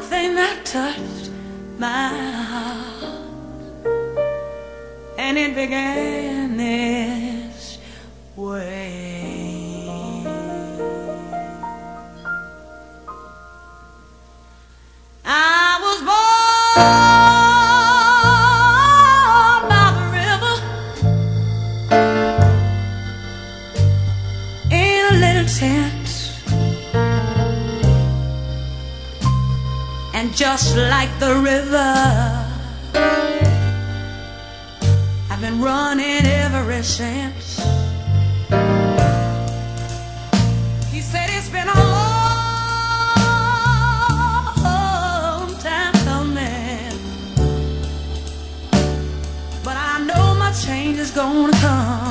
thing that touched my heart, and it began this way. I was born by the river in a little tent, and just like the river, I've been running ever since. He said it's been a long time coming, but I know my change is gonna come.